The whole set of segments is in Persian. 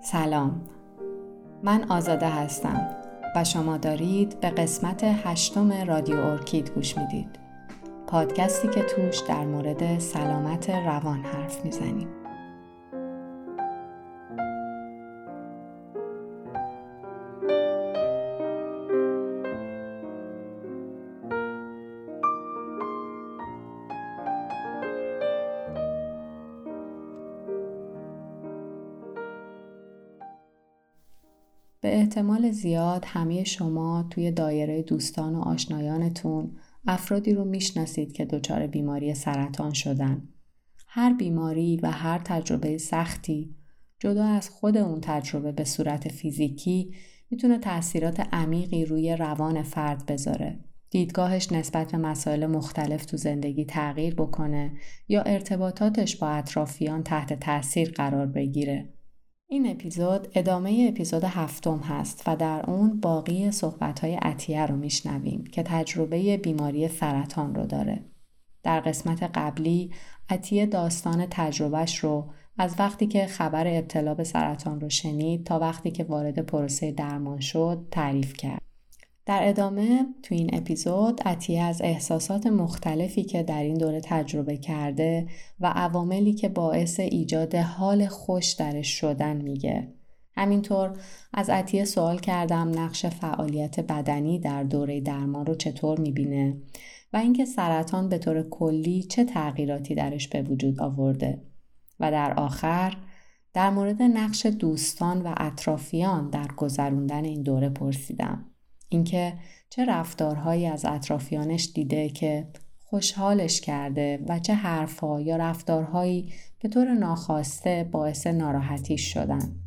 سلام، من آزاده هستم و شما دارید به قسمت 8 رادیو ارکید گوش میدید. پادکستی که توش در مورد سلامت روان حرف میزنیم. به احتمال زیاد همه شما توی دایره دوستان و آشنایانتون افرادی رو میشناسید که دچار بیماری سرطان شدن. هر بیماری و هر تجربه سختی جدا از خود اون تجربه به صورت فیزیکی میتونه تأثیرات عمیقی روی روان فرد بذاره. دیدگاهش نسبت به مسائل مختلف تو زندگی تغییر بکنه یا ارتباطاتش با اطرافیان تحت تأثیر قرار بگیره. این اپیزود ادامه اپیزود 7 هست و در اون باقی صحبت‌های عطیه رو میشنویم که تجربه بیماری سرطان رو داره. در قسمت قبلی عطیه داستان تجربهش رو از وقتی که خبر ابتلا به سرطان رو شنید تا وقتی که وارد پروسه درمان شد تعریف کرد. در ادامه تو این اپیزود عطیه از احساسات مختلفی که در این دوره تجربه کرده و عواملی که باعث ایجاد حال خوش درش شدن میگه. همینطور از عطیه سوال کردم نقش فعالیت بدنی در دوره درمان رو چطور میبینه و اینکه سرطان به طور کلی چه تغییراتی درش به وجود آورده. و در آخر در مورد نقش دوستان و اطرافیان در گذروندن این دوره پرسیدم. اینکه چه رفتارهایی از اطرافیانش دیده که خوشحالش کرده و چه حرفها یا رفتارهایی به طور ناخواسته باعث ناراحتیش شدن.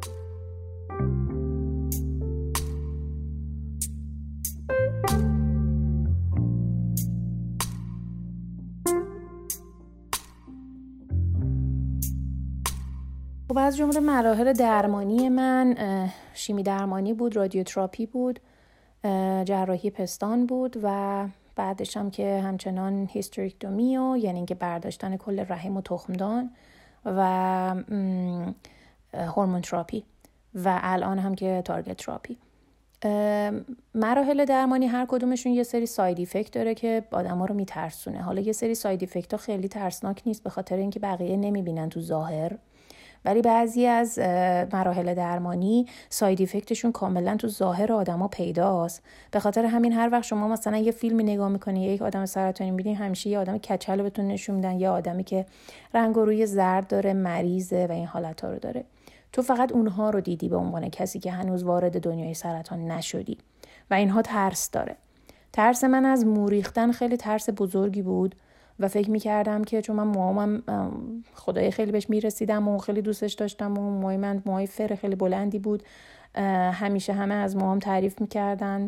خب از جمله مراحل درمانی من شیمی درمانی بود، رادیوتراپی بود، جراحی پستان بود و بعدش هم که همچنان هیستریکتومی و یعنی اینکه برداشتن کل رحم و تخمدان و هورمون تراپی و الان هم که تارگت تراپی. مراحل درمانی هر کدومشون یه سری ساید ایفکت داره که آدما رو میترسونه. حالا یه سری ساید ایفکت ها خیلی ترسناک نیست به خاطر اینکه بقیه نمیبینن تو ظاهر، ولی بعضی از مراحل درمانی ساید افکتشون کاملا تو ظاهر آدما پیداست. به خاطر همین هر وقت شما مثلا یه فیلمی نگاه میکنی یک آدم سرطانی میبینی، همیشه یه آدم کچل رو بهتون نشون میدن، یه آدمی که رنگ و روی زرد داره، مریضه و این حالت‌ها رو داره. تو فقط اونها رو دیدی به عنوان کسی که هنوز وارد دنیای سرطان نشدی و اینها ترس داره. ترس من از مو ریختن خیلی ترس بزرگی بود و فکر میکردم که چون من موهامم خدای خیلی بهش میرسیدم و خیلی دوستش داشتم و موهای من موهای فر خیلی بلندی بود، همیشه همه از موهام تعریف میکردن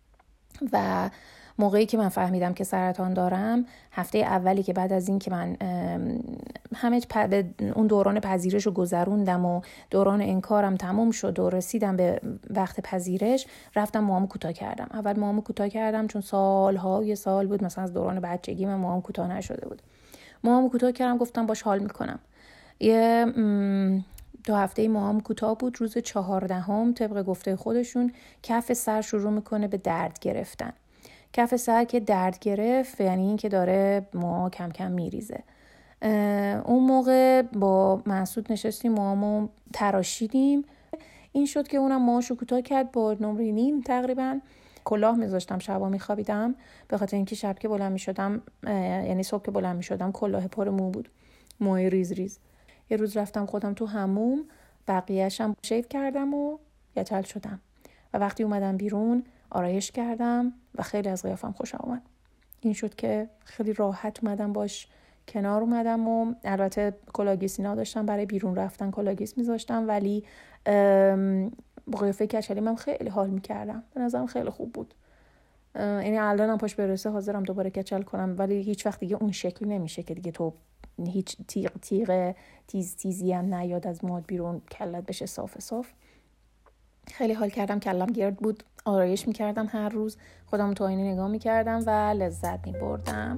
و موقعی که من فهمیدم که سرطان دارم، هفته اولی که بعد از این که من همه اون دوران پذیرش رو گذروندم و دوران انکارم تموم شد و رسیدم به وقت پذیرش، رفتم موهامو کوتاه کردم. اول موهامو کوتاه کردم چون یه سال بود مثلا از دوران بچگی من موهام کوتاه نشده بود. موهامو کوتاه کردم، گفتم باش حال میکنم. یه 2 هفته موهام کوتاه بود. روز 14 طبق گفته خودشون کف سر شروع میکنه به درد گرفتن. کف سر که درد گرفت یعنی این که داره موها کم کم میریزه. اون موقع با مسعود نشستیم موهامو تراشیدیم. این شد که اونم موهاشو کوتاه کرد با 9.5 تقریبا. کلاه میذاشتم شبا میخوابیدم به خاطر اینکه شب که بلند میشدم یعنی صبح که بلند میشدم کلاه پر مو بود، موهای ریز ریز. یه روز رفتم خودم تو حموم، بقیه‌شم شیو کردم و یچل شدم و وقتی اومدم بیرون آرایش کردم و خیلی از قیافم خوشم اومد. این شد که خیلی راحت اومدم باش کنار اومدم و البته کلاگیسینا داشتم برای بیرون رفتن، کلاگیس میذاشتم ولی با قیافه کچلی من خیلی حال میکردم، به نظرم خیلی خوب بود. یعنی الانم پاش برسه حاضرم دوباره کچل کنم، ولی هیچ وقت دیگه اون شکلی نمیشه که دیگه تو هیچ تیزی هم نیاد از موهات بیرون، کلت بشه صاف. خیلی حال کردم، کلم گرد بود، آرایش میکردم هر روز، خودم تو آینه نگاه میکردم و لذت میبردم.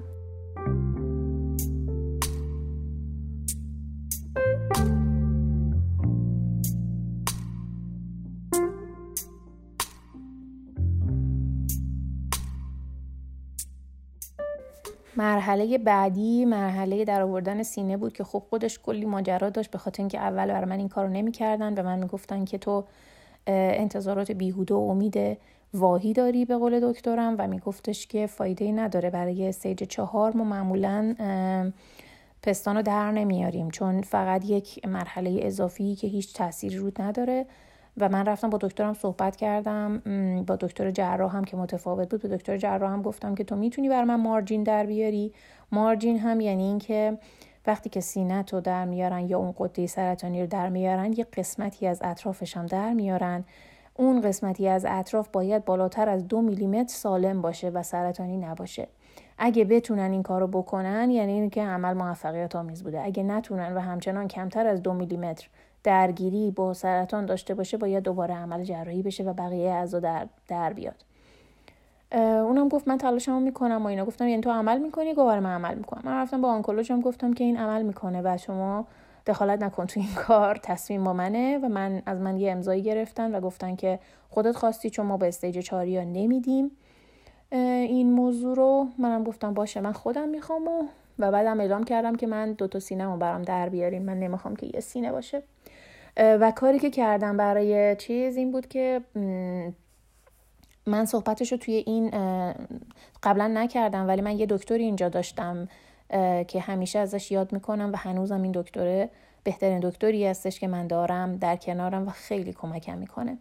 مرحله بعدی مرحله در آوردن سینه بود که خب خودش کلی ماجرا داشت، به خاطر اینکه اول برای من این کارو نمی‌کردن، به من میگفتن که تو انتظارات بیهوده و امید واهی داری به قول دکترم، و میگفتش که فایده‌ای نداره. برای استیج 4 ما معمولاً پستانو در نمیاریم، چون فقط یک مرحله اضافی که هیچ تأثیری رود نداره. و من رفتم با دکترم صحبت کردم، با دکتر جراح هم که متفاوت بود. به دکتر جراح هم گفتم که تو میتونی برای من مارجین در بیاری. مارجین هم یعنی این که وقتی که سینه رو در میارن یا اون غده سرطانی رو در میارن، یه قسمتی از اطرافش هم در میارن. اون قسمتی از اطراف باید بالاتر از 2 میلیمتر سالم باشه و سرطانی نباشه. اگه بتونن این کارو بکنن یعنی این که عمل موفقیت آمیز بوده. اگه نتونن و همچنان کمتر از 2 میلیمتر درگیری با سرطان داشته باشه، باید دوباره عمل جراحی بشه و بقیه اعضا در بیاد. اونم گفت من تلاشمو میکنم و اینا. گفتم یعنی تو عمل میکنی؟ گفت من عمل میکنم. من رفتم با آنکولوژم گفتم که این عمل میکنه و شما دخالت نکن تو این کار، تصمیم با منه. و از من یه امضایی گرفتن و گفتن که خودت خواستی، چون ما به استیج 4 نمیدیم این موضوع رو. منم گفتم باشه من خودم میخوام و بعدم اعلام کردم که من 2 سینه‌مو برام در بیارین، من نمیخوام که یه سینه باشه. و کاری که کردم برای این بود که من صحبتشو توی این قبلا نکردم، ولی من یه دکتری اینجا داشتم که همیشه ازش یاد میکنم و هنوزم این دکتره بهترین دکتری هستش که من دارم در کنارم و خیلی کمکم میکنه.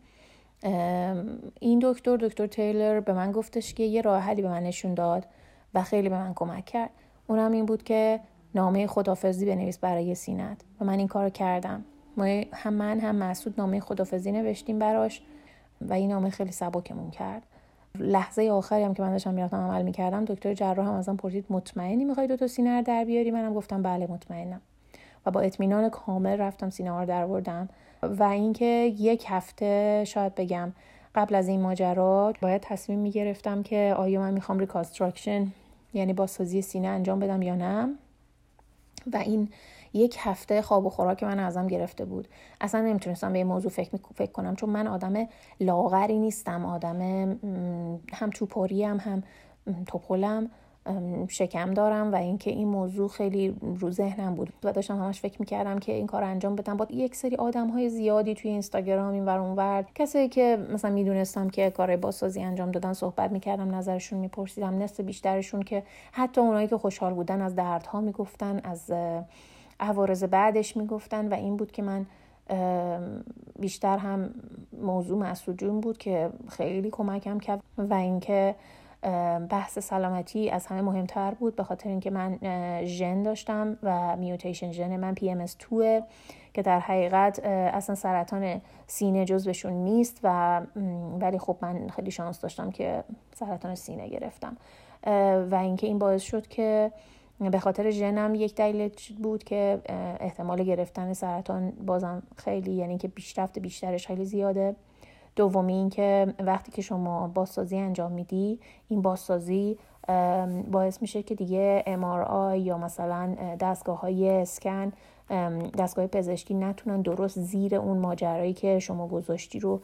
این دکتر تیلر به من گفتش که یه راه حلی به من نشون داد و خیلی به من کمک کرد. اونم این بود که نامه خداحافظی بنویس برای سینت و من این کارو کردم. هم من هم مسعود نامه خداحافظی نوشتیم براش و این نامه خیلی سبکمون کرد. لحظه آخری هم که من داشتم میرفتم عمل میکردم، دکتر جراح هم ازم پرسید مطمئنی میخوای 2 سینه رو در بیاری؟ منم گفتم بله مطمئنم و با اطمینان کامل رفتم سینه رو در آوردم. و اینکه 1 هفته شاید بگم قبل از این ماجرا باید تصمیم میگرفتم که آیا من میخوام ریکانستراکشن یعنی بازسازی سینه انجام بدم یا نه. و این 1 هفته خواب و خوراک من ازم گرفته بود. اصلا نمیتونستم به این موضوع فکر کنم، چون من آدم لاغری نیستم، آدم هم توپوریم هم توپلم، شکم دارم و اینکه این موضوع خیلی رو ذهنم بود و داشتم همش فکر میکردم که این کار انجام بدم. با یک سری آدم‌های زیادی توی اینستاگرام اینور اونور، کسایی که مثلا میدونستم که کار بازسازی انجام دادن صحبت میکردم، نظرشون میپرسیدم. نصف بیشترشون که حتی اونایی که خوشحال بودن از دردها میگفتن، از عوارض بعدش میگفتن. و این بود که من بیشتر هم موضوع مسعود جون بود که خیلی کمکم کرد و اینکه بحث سلامتی از همه مهمتر بود، به خاطر اینکه من ژن داشتم و میوتیشن ژن من PMS2 که در حقیقت اصلا سرطان سینه جزوشون نیست ولی خب من خیلی شانس داشتم که سرطان سینه گرفتم. و اینکه این باعث شد که به خاطر ژنم یک دلیل بود که احتمال گرفتن سرطان بازم خیلی، یعنی که پیشرفت بیشترش خیلی زیاده. دومی این که وقتی که شما بازسازی انجام میدی، این بازسازی باعث میشه که دیگه MRI یا مثلا دستگاه‌های اسکن، دستگاه پزشکی نتونن درست زیر اون ماجرایی که شما گذاشتی رو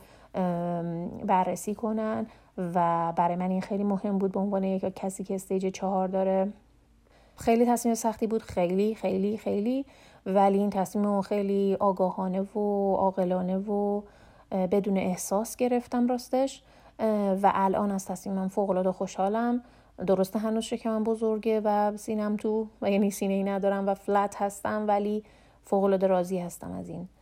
بررسی کنن. و برای من این خیلی مهم بود به عنوان یک کسی که استیج 4 داره. خیلی تصمیم سختی بود، خیلی خیلی خیلی، ولی این تصمیم خیلی آگاهانه و عاقلانه و بدون احساس گرفتم راستش. و الان از تصمیمم فوق‌العاده خوشحالم. درسته هنوز شکمم بزرگه و سینم تو و یعنی سینه‌ای ندارم و فلت هستم، ولی فوق‌العاده راضی هستم از این.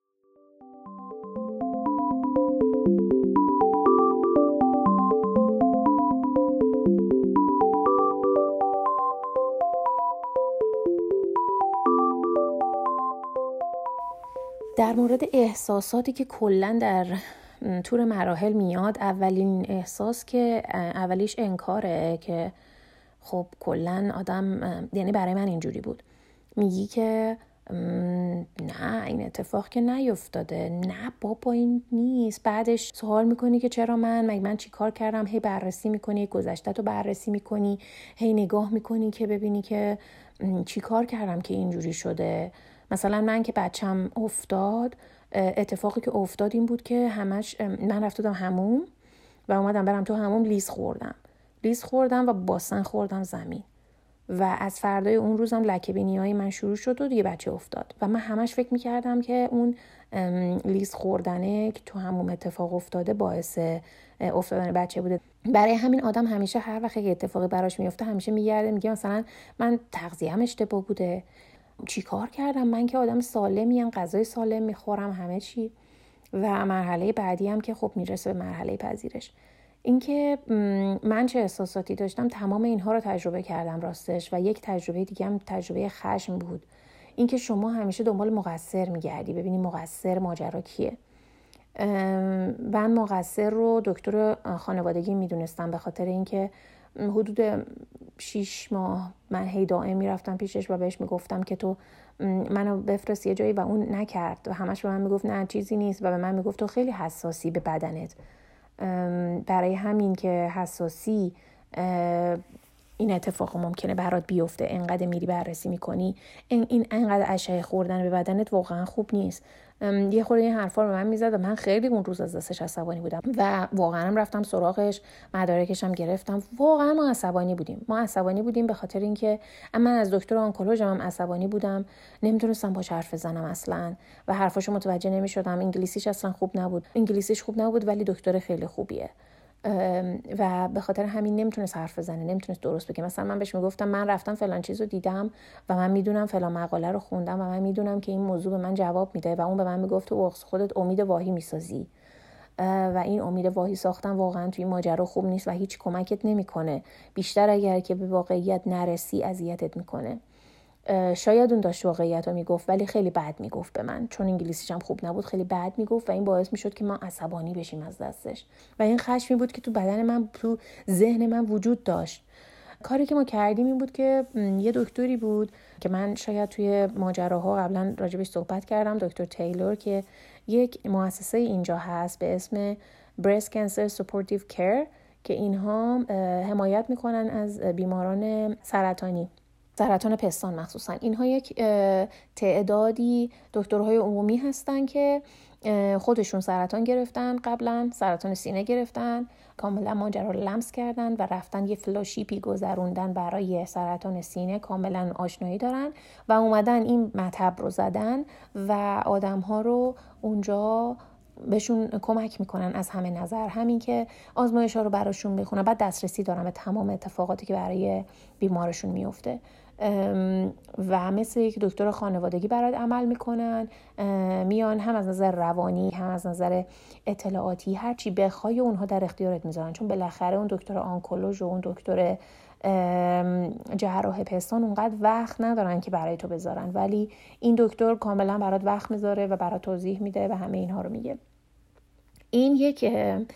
در مورد احساساتی که کلاً در طور مراحل میاد، اولین احساس که اولیش انکاره، که خب کلاً آدم، یعنی برای من اینجوری بود، میگی که نه این اتفاق که نیفتاده، نه بابا این نیست. بعدش سوال میکنی که چرا من چی کار کردم، هی بررسی میکنی، گذشته تو بررسی میکنی، هی نگاه میکنی که ببینی که چی کار کردم که اینجوری شده. مثلا من که بچم افتاد، اتفاقی که افتاد این بود که من رفتم حموم و اومدم برم تو حموم، لیز خوردم و باسن خوردم زمین. و از فردای اون روزم لکه بینیای من شروع شد و دیگه بچه افتاد و من همش فکر میکردم که اون لیز خوردنه که تو همون اتفاق افتاده باعث افتادن بچه بوده. برای همین آدم همیشه هر وقت یه اتفاقی براش میفته همیشه میگرده میگه مثلا من تغذیه‌ام اشتباه بوده، چی کار کردم، من که آدم سالمیم، غذای سالم میخورم، همه چی. و مرحله بعدی هم که خب میرسه به مرحله پذیرش. اینکه من چه احساساتی داشتم تمام اینها رو تجربه کردم راستش. و یک تجربه دیگه هم تجربه خشم بود. اینکه شما همیشه دنبال مقصر میگردی، ببینی مقصر ماجرا کیه. من مقصر رو دکتر خانوادگی میدونستم، به خاطر اینکه حدود 6 ماه من هی دائم میرفتم پیشش و بهش میگفتم که تو منو بفرست یه جایی و اون نکرد و همش به من میگفت نه چیزی نیست و به من میگفت تو خیلی حساسی به بدنت، برای همین که حساسی این اتفاق ممکنه برات بیفته، انقدر میری بررسی میکنی، این انقدر اشعه خوردن به بدنت واقعا خوب نیست. یه خورده این حرفا رو به من میزد و من خیلی اون روز از دستش عصبانی بودم و واقعا هم رفتم سراغش، مدارکش هم گرفتم. واقعا ما عصبانی بودیم به خاطر اینکه من از دکتر آنکولوژم هم عصبانی بودم، نمیتونستم باهاش حرف بزنم اصلا و حرفاشو متوجه نمیشدم. انگلیسیش اصلا خوب نبود ولی دکتر خیلی خوبیه و به خاطر همین نمیتونست حرف بزنه، نمیتونست درست بگه. مثلا من بهش میگفتم من رفتم فلان چیزو دیدم و من میدونم فلان مقاله رو خوندم و من میدونم که این موضوع به من جواب میده و اون به من میگفت تو خودت امید واهی میسازی و این امید واهی ساختن واقعا توی ماجرا خوب نیست و هیچ کمکت نمیکنه، بیشتر اگر که به واقعیت نرسی اذیتت میکنه. شاید اون داشت واقعیت رو میگفت ولی خیلی بد میگفت به من، چون انگلیسیش هم خوب نبود، خیلی بد میگفت و این باعث میشد که ما عصبانی بشیم از دستش و این خشمی بود که تو بدن من، تو ذهن من وجود داشت. کاری که ما کردیم این بود که یه دکتری بود که من شاید توی ماجراها قبلا راجبش صحبت کردم، دکتر تیلور، که یک مؤسسه اینجا هست به اسم Breast Cancer Supportive Care که اینها حمایت میکنن از بیماران سرطان پستان مخصوصا. اینها یک تعدادی دکترهای عمومی هستن که خودشون سرطان گرفتن، قبلا سرطان سینه گرفتن، کاملا ماجرا رو لمس کردن و رفتن یه فلوشیپی گذروندن برای سرطان سینه، کاملا آشنایی دارن و اومدن این مطب رو زدن و آدم‌ها رو اونجا بهشون کمک میکنن از همه نظر، همین که آزمایش‌ها رو براشون بخونن، بعد دسترسی دارن به تمام اتفاقاتی که برای بیمارشون میفته و مثل یک دکتر خانوادگی برات عمل میکنن، میان هم از نظر روانی هم از نظر اطلاعاتی هر چی بخوای اونها در اختیارت میذارن، چون بالاخره اون دکتر آنکولوژ و اون دکتر جراح پستان اونقدر وقت ندارن که برای تو بذارن، ولی این دکتر کاملا برات وقت میذاره و برات توضیح میده و همه اینها رو میگه. این یک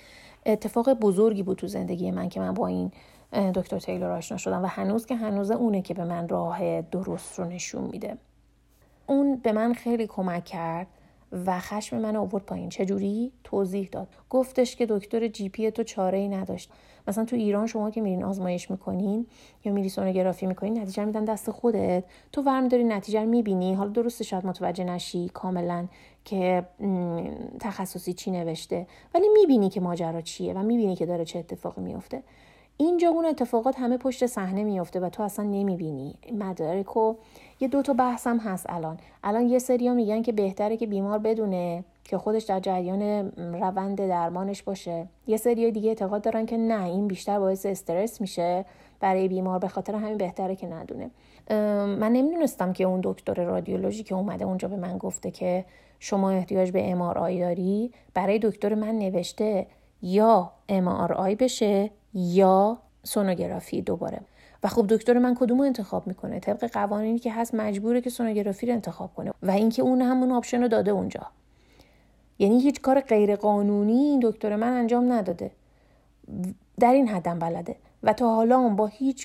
اتفاق بزرگی بود تو زندگی من که من با این دکتر تیلور آشنا شدم و هنوز اونه که به من راه درست رو نشون میده. اون به من خیلی کمک کرد و خشم من آورد پایین. چجوری؟ توضیح داد. گفتش که دکتر جی پی تو چاره‌ای نداشت. مثلا تو ایران شما که میرین آزمایش میکنین یا میری سونوگرافی میکنین، نتیجه میدن دست خودت، تو ورم داری نتیجه رو میبینی، حالا درسته شاید متوجه نشی کاملا که تخصصی چی نوشته، ولی میبینی که ماجرا چیه و میبینی که داره چه اتفاقی میفته. اینجا اون اتفاقات همه پشت صحنه میفته و تو اصلا نمیبینی. مدارکو یه 2 تا بحث هم هست الان یه سریا میگن که بهتره که بیمار بدونه که خودش در جریان روند درمانش باشه، یه سریا دیگه اعتقاد دارن که نه، این بیشتر باعث استرس میشه برای بیمار، به خاطر همین بهتره که ندونه. من نمیدونستم که اون دکتر رادیولوژی که اومده اونجا به من گفته که شما احتیاج به MRI داری، برای دکتر من نوشته یا MRI بشه یا سونوگرافی دوباره. و خب دکتر من کدومو انتخاب میکنه؟ طبق قوانینی که هست مجبوره که سونوگرافی رو انتخاب کنه و اینکه اون همون آپشن رو داده اونجا. یعنی هیچ کار غیر قانونی این دکتر من انجام نداده، در این حدم بلده و تا حالا هم با هیچ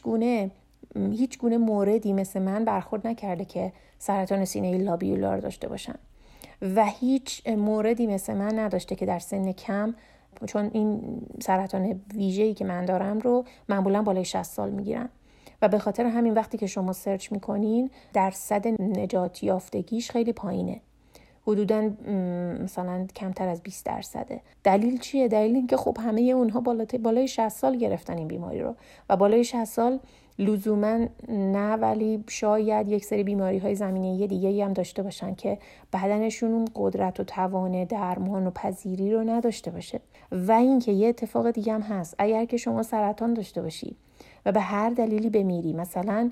گونه موردی مثل من برخورد نکرده که سرطان سینه لابیولار داشته باشن و هیچ موردی مثل من نداشته که در سن کم، چون این سرطان ویژه‌ای که من دارم رو معمولا بالای 60 سال میگیرن و به خاطر همین وقتی که شما سرچ میکنین درصد نجات یافتگیش خیلی پایینه، حدوداً مثلا کمتر از 20%. دلیل چیه؟ دلیل این که خب همه اونها بالای 60 سال گرفتن این بیماری رو و بالای 60 سال لزوما نه، ولی شاید یک سری بیماری‌های زمینه‌ای دیگه‌ای هم داشته باشن که بدنشون اون قدرت و توان درمان و پذیری رو نداشته باشه. و اینکه یه اتفاق دیگه هم هست، اگر که شما سرطان داشته باشی و به هر دلیلی بمیری، مثلا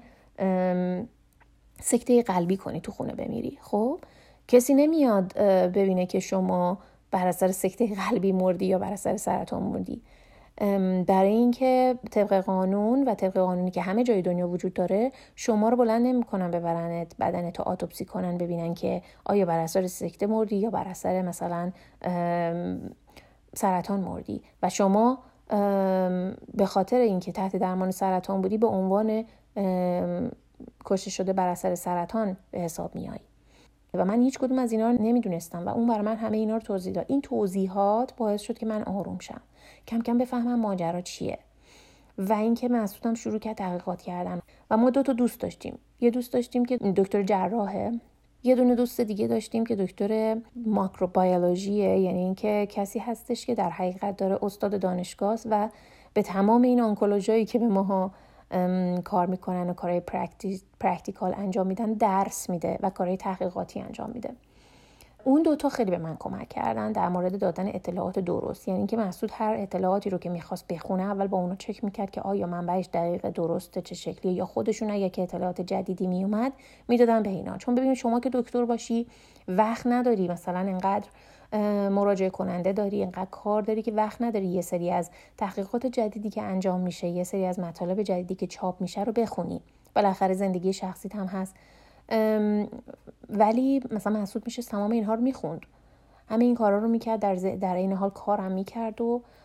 سکته قلبی کنی تو خونه بمیری، خب کسی نمیاد ببینه که شما بر اثر سکته قلبی مردی یا بر اثر سرطان مردی. برای اینکه طبق قانون و طبق قانونی که همه جای دنیا وجود داره، شما رو بلند نمی‌کنن ببرنت بدنت رو اتوپسی کنن ببینن که آیا بر اثر سکته مردی یا بر اثر مثلا سرطان مردی. و شما به خاطر اینکه تحت درمان سرطان بودی به عنوان کشته شده بر اثر سرطان به حساب میای. و من هیچ کدوم از اینا رو نمیدونستم و اون برای من همه اینا رو توضیح داد. این توضیحات باعث شد که من آروم شم، کم کم بفهمم ماجرا چیه. و اینکه مسعودم شروع کرد تحقیقات کردن. و ما 2 دوست داشتیم. یه دوست داشتیم که دکتر جراحه، یه دونه دوست دیگه داشتیم که دکتر ماکروبیولوژیه، یعنی اینکه کسی هستش که در حقیقت داره استاد دانشگاه و به تمام این آنکولوژیایی که به ماها کار میکنن و کارهای پرکتیکال انجام میدن درس میده و کارهای تحقیقاتی انجام میده. اون 2 خیلی به من کمک کردن در مورد دادن اطلاعات درست. یعنی که مسعود هر اطلاعاتی رو که میخواست بخونه اول با اونو چک میکرد که آیا منبعش دقیق درسته، چه شکلیه، یا خودشون اگه که اطلاعات جدیدی میومد میدادن به اینا. چون ببینید شما که دکتر باشی وقت نداری، مثلا انقدر مراجعه کننده داری، اینقدر کار داری که وقت نداری یه سری از تحقیقات جدیدی که انجام میشه، یه سری از مطالب جدیدی که چاپ میشه رو بخونی. بالاخره زندگی شخصیت هم هست. ولی مثلا مسعود میشه تمام اینها رو میخوند، همه این کارا رو میکرد، در این حال کارم میکرد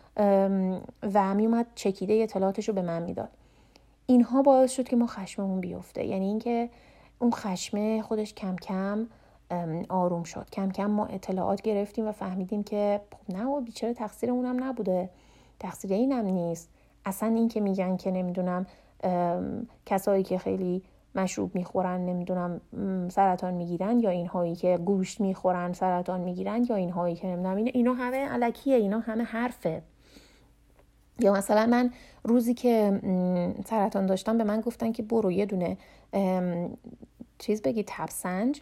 و میومد چکیده اطلاعاتش رو به من میداد. اینها باعث شد که ما خشممون بیفته. یعنی اینکه اون خشم خودش کم کم آروم شد. کم کم ما اطلاعات گرفتیم و فهمیدیم که نه و بیچاره تقصیر اونم نبوده، تقصیر اینم نیست. اصلا این که میگن که نمیدونم کسایی که خیلی مشروب میخورن نمیدونم سرطان میگیرن، یا اینهایی که گوشت میخورن سرطان میگیرن، یا اینهایی که نمیدونم اینا همه الکیه، اینا همه حرفه. یا مثلا من روزی که سرطان داشتم به من گفتن که برو یه دونه چیز بگی، تبسنج،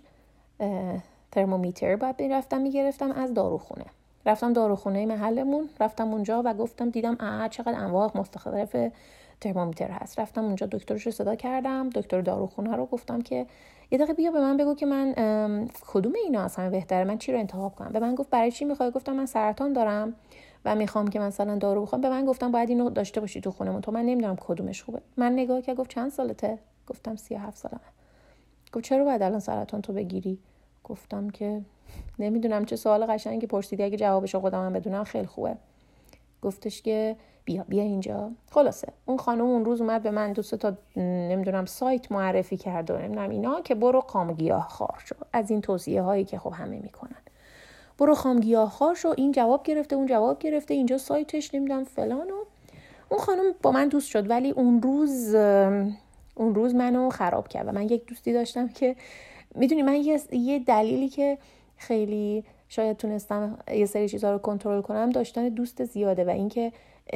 ترمومتر باید برفتم میگرفتم از داروخونه. رفتم داروخونه محلمون، رفتم اونجا و گفتم دیدم چقدر انواع مختلف ترمومتر هست. رفتم اونجا دکترش رو صدا کردم، دکتر داروخونه رو گفتم که یه دقیقه بیا به من بگو که من کدوم اینا اصلا بهتره، من چی رو انتخاب کنم. به من گفت برای چی میخوای؟ گفتم من سرطان دارم و میخوام که مثلا دارو بخوام. به من گفتم باید اینو داشته باشی تو خونمون. تو من نمیدونم کدومش خوبه. من نگاه کرد گفت چند سالته؟ گفتم 37 سالمه. گفت چرا باید الان سرطان تو بگیری؟ گفتم که نمیدونم. چه سوال قشنگی پرسیدی، اگه جوابشو خودم بدونم خیلی خوبه. گفتش که بیا اینجا. خلاصه اون خانم اون روز اومد به من 2 تا نمیدونم سایت معرفی کرد و نمیدونم اینا که برو خامگیاهخوار شو. از این توصیه هایی که خب همه میکنن، برو خامگیاهخوار شو، این جواب گرفته اون جواب گرفته، اینجا سایتش نمیدونم فلان. و اون خانم با من دوست شد، ولی اون روز منو خراب کرد. و من یک دوستی داشتم که میدونی من یه دلیلی که خیلی شاید تونستم یه سری چیزا رو کنترل کنم داشتن دوست زیاده و اینکه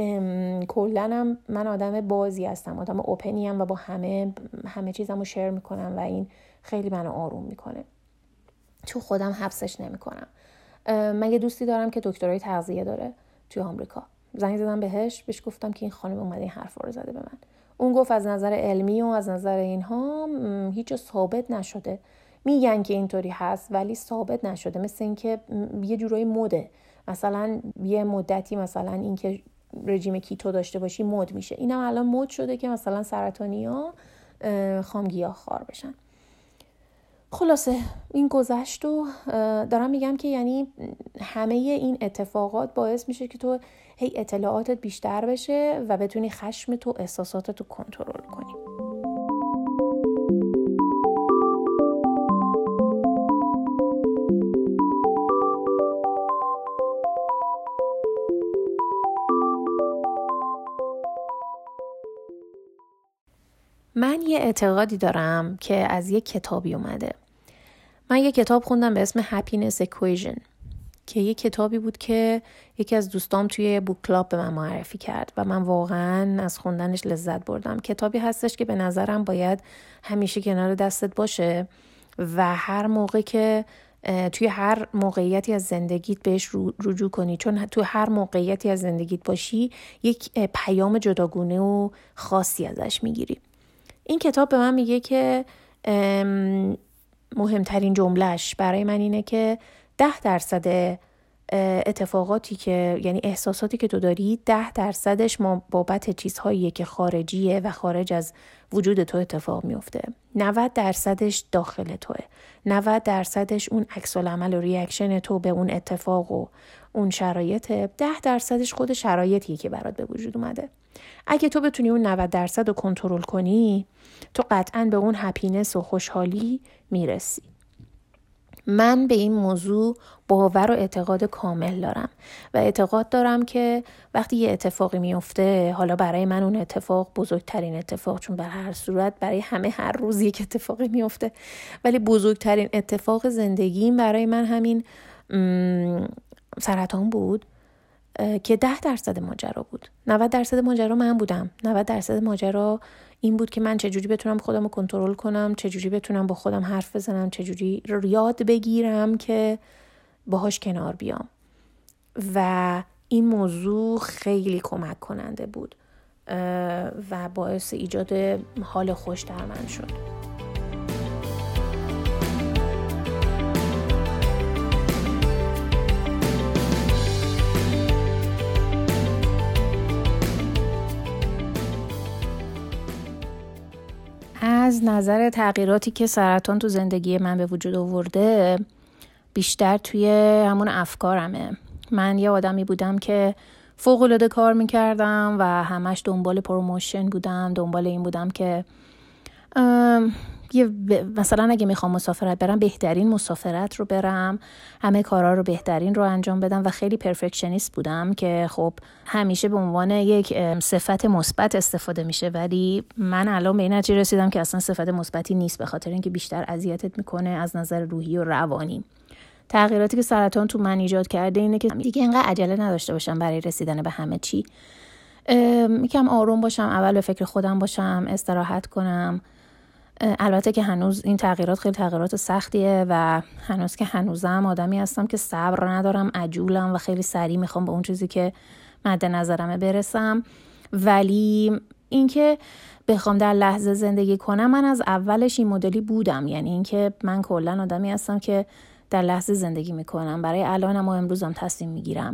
کلنم من آدم بازی هستم، آدم اوپنی ام و با همه چیزمو شیر میکنم و این خیلی منو آروم میکنه. تو خودم حبسش نمیکنم. من یه دوستی دارم که دکترای تغذیه داره توی آمریکا. زنگ زدم بهش گفتم که این خانم اومده این حرفا رو زده به من. اون گفت از نظر علمی و از نظر اینها هیچ ثابت نشده. میگن که اینطوری هست ولی ثابت نشده. مثل اینکه یه جورایی مده، مثلا یه مدتی مثلا اینکه رژیم کیتو داشته باشی مد میشه. اینم الان مد شده که مثلا سرطانیا خامگیاهخوار بشن. خلاصه این گذشت و دارم میگم که یعنی همه این اتفاقات باعث میشه که تو هی اطلاعاتت بیشتر بشه و بتونی خشم تو احساساتت رو کنترل کنی. من یه اعتقادی دارم که از یه کتابی اومده. من یه کتاب خوندم به اسم Happiness Equation که یه کتابی بود که یکی از دوستام توی بوک کلاب به من معرفی کرد و من واقعا از خوندنش لذت بردم. کتابی هستش که به نظرم باید همیشه کنار دستت باشه و هر موقع که توی هر موقعیتی از زندگیت بهش رجوع کنی، چون توی هر موقعیتی از زندگیت باشی یک پیام جداگونه و خاصی ازش میگیری. این کتاب به من میگه که مهمترین جملهش برای من اینه که 10% اتفاقاتی که یعنی احساساتی که تو داری 10%ش بابت چیزهاییه که خارجیه و خارج از وجود تو اتفاق میفته. 90%ش داخل توه. 90%ش اون عکس العمل و ریاکشن تو به اون اتفاق و اون شرایطه. 10%ش خود شرایطیه که برات به وجود اومده. اگه تو بتونی اون 90% رو کنترل کنی، تو قطعاً به اون هپینس و خوشحالی میرسی. من به این موضوع باور و اعتقاد کامل دارم و اعتقاد دارم که وقتی یه اتفاقی میفته، حالا برای من اون اتفاق بزرگترین اتفاق، چون به هر صورت برای همه هر روز یک اتفاقی میفته، ولی بزرگترین اتفاق زندگیم برای من همین سرطان بود که 10% ماجرا بود. 90% ماجرا من بودم. 90% ماجرا این بود که من چجوری بتونم خودم رو کنترل کنم، چجوری بتونم با خودم حرف بزنم، چجوری یاد بگیرم که باهاش کنار بیام. و این موضوع خیلی کمک کننده بود و باعث ایجاد حال خوش در من شد. از نظر تغییراتی که سرطان تو زندگی من به وجود آورده، بیشتر توی همون افکارمه. من یه آدمی بودم که فوق‌العاده کار میکردم و همش دنبال پروموشن بودم، دنبال این بودم که مثلا اگه میخوام مسافرت برم، بهترین مسافرت رو برم، همه کارا رو بهترین رو انجام بدم و خیلی پرفکشنیست بودم که خب همیشه به عنوان یک صفت مثبت استفاده میشه، ولی من الان به این نتیجه رسیدم که اصلا صفت مثبتی نیست، به خاطر اینکه بیشتر اذیتت میکنه از نظر روحی و روانی. تغییراتی که سرطان تو من ایجاد کرده اینه که دیگه اینقدر عجله نداشته باشم برای رسیدن به همه چی. یکم آروم باشم، اول به فکر خودم باشم، استراحت کنم. البته که هنوز این تغییرات خیلی تغییرات سختیه و هنوز که هنوزم آدمی هستم که صبر ندارم، عجولم و خیلی سریع میخوام به اون چیزی که مد نظرمه برسم. ولی اینکه بخوام در لحظه زندگی کنم، من از اولش این مدلی بودم. یعنی اینکه من کلا آدمی هستم که در لحظه زندگی میکنم، برای الانم و امروزم تصمیم میگیرم.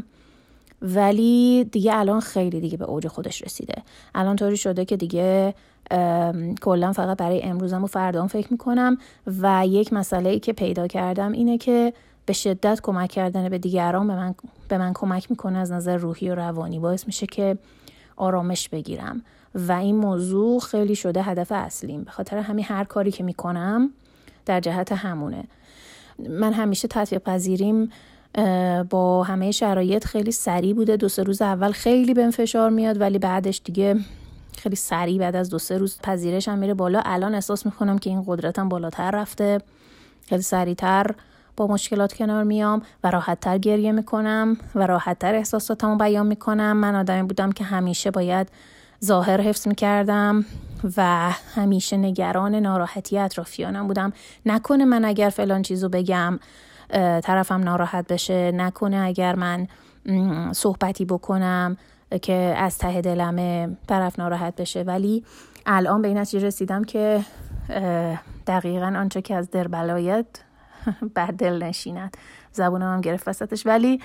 ولی دیگه الان خیلی دیگه به اوج خودش رسیده. الان طوری شده که دیگه کلا فقط برای امروزم و فردام فکر میکنم و یک مسئله‌ای که پیدا کردم اینه که به شدت کمک کردن به دیگران به من کمک میکنه از نظر روحی و روانی، باعث میشه که آرامش بگیرم و این موضوع خیلی شده هدف اصلیم. به خاطر همین هر کاری که میکنم در جهت همونه. من همیشه تطبیق پذیریم با همه شرایط خیلی سریع بوده. 2-3 روز اول خیلی بهم فشار میاد، ولی بعدش دیگه خیلی سریع بعد از 2-3 روز پذیرشم میره بالا. الان احساس میکنم که این قدرتم بالاتر رفته، خیلی سریعتر با مشکلات کنار میام و راحتتر گریه میکنم و راحتتر احساساتمو بیان میکنم. من آدمی بودم که همیشه باید ظاهر حفظ میکردم و همیشه نگران ناراحتی اطرافیانم بودم. نکنه من اگر فلان چیزو بگم طرفم ناراحت بشه، نکنه اگر من صحبتی بکنم که از ته دلمه طرف ناراحت بشه. ولی الان به این نتیجه رسیدم که دقیقاً آنچه که از در بلایت بر دل نشیند. زبونم هم گرفت وسطش. ولی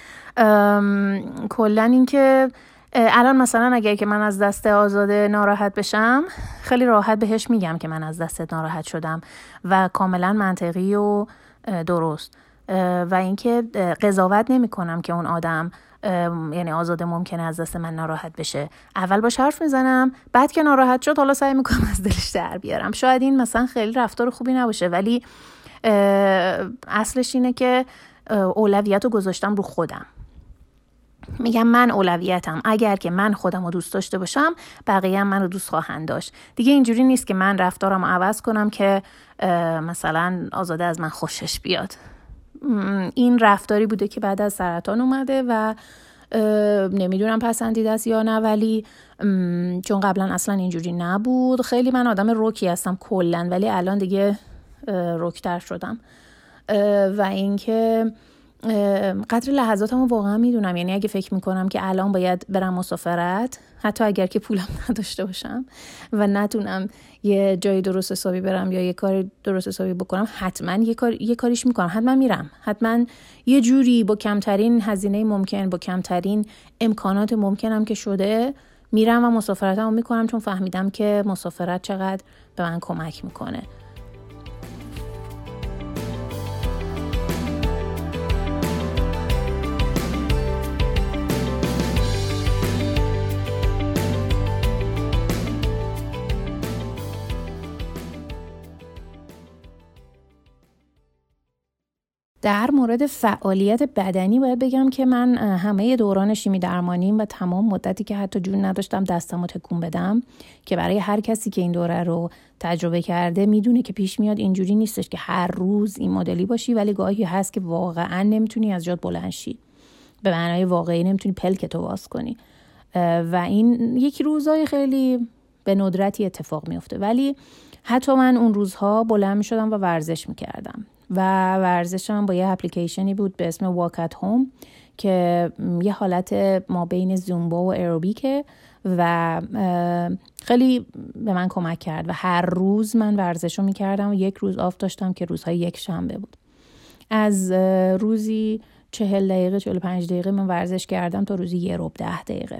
کلاً این که الان مثلا اگر که من از دست آزاده ناراحت بشم، خیلی راحت بهش میگم که من از دستت ناراحت شدم و کاملا منطقی و درست. و اینکه قضاوت نمی کنم که اون آدم یعنی آزاده ممکنه از دست من ناراحت بشه. اول باش حرف میزنم، بعد که ناراحت شد حالا سعی میکنم از دلش در بیارم. شاید این مثلا خیلی رفتار خوبی نباشه، ولی اصلش اینه که اولویت رو گذاشتم رو خودم. میگم من اولویتم. اگر که من خودم رو دوست داشته باشم، بقیه هم من رو دوست خواهند داشت. دیگه اینجوری نیست که من رفتارم رو عوض کنم که مثلا آزاده از من خوشش بیاد. این رفتاری بوده که بعد از سرطان اومده و نمیدونم پسندیده است یا نه، ولی چون قبلا اصلا اینجوری نبود. خیلی من آدم رکی هستم کلن، ولی الان دیگه رکتر شدم و اینکه قدر لحظاتمو واقعا میدونم. یعنی اگه فکر میکنم که الان باید برم مسافرت، حتی اگر که پولم نداشته باشم و نتونم یه جای درست حسابی برم یا یه کار درست حسابی بکنم، حتما یه کاریش میکنم، حتما میرم، حتما یه جوری با کمترین هزینه ممکن، با کمترین امکانات ممکنم که شده میرم و مسافرتمو میکنم، چون فهمیدم که مسافرت چقدر به من کمک میکنه. در مورد فعالیت بدنی باید بگم که من همه دوران شیمی درمانیم و تمام مدتی که حتی جون نداشتم دستمو تکون بدم، که برای هر کسی که این دوره رو تجربه کرده میدونه که پیش میاد اینجوری نیستش که هر روز این مدلی باشی، ولی گاهی هست که واقعا نمیتونی از جات بلند شی، به معنای واقعی نمیتونی پلکتو باز کنی و این یکی روزای خیلی به ندرتی اتفاق میفته. ولی حتی من اون روزها بلند میشدم و ورزش میکردم و ورزشم با یه اپلیکیشنی بود به اسم Walk at Home که یه حالت ما بین زومبا و ایروبیکه و خیلی به من کمک کرد و هر روز من ورزشو میکردم و یک روز آف داشتم که روزهای یک شنبه بود. از روزی 40 دقیقه 45 دقیقه من ورزش کردم تا روزی 10 دقیقه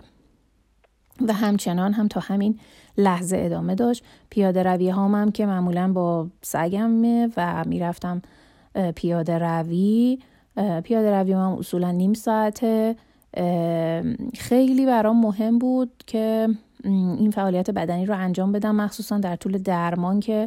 و همچنان هم تا همین لحظه ادامه داشت. پیاده روی هم که معمولا با سگمه و میرفتم پیاده روی هم اصولا نیم ساعته. خیلی برام مهم بود که این فعالیت بدنی رو انجام بدم، مخصوصا در طول درمان که